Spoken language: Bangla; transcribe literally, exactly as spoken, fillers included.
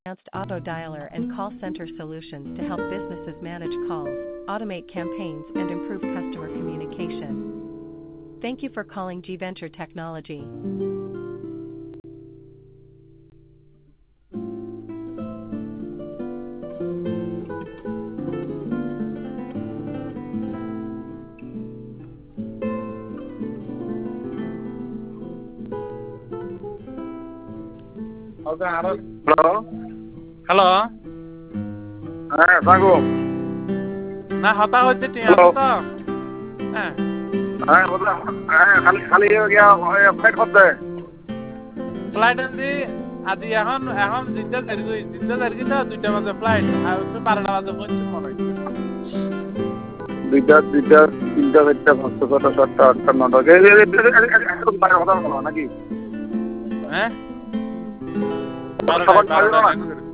advanced auto dialer and call center solutions to help businesses manage calls, automate campaigns, and improve customer communication. Thank you for calling G Venture Technology. Hello hello হ্যাঁ সাগু না হতা হচ্ছে ঠিক Hello. আছে তো হ্যাঁ হ্যাঁ বললাম হ্যাঁ খালি খালি গিয়া ফ্লাইট করতে ফ্লাইট আনছি আজি এখন এখন তিনটা তারিখ তিনটা তারিখে তো দুইটা বাজে ফ্লাইট আর হচ্ছে বারোটা বাজে পৌঁছে মনে হয় দুইটা দুইটা তিনটা চারটা পাঁচটা ছটা সাতটা আটটা নটা একদম বাইরে কথা বলো নাকি হ্যাঁ সবার বারোটায় বাইরে বারোটায় না?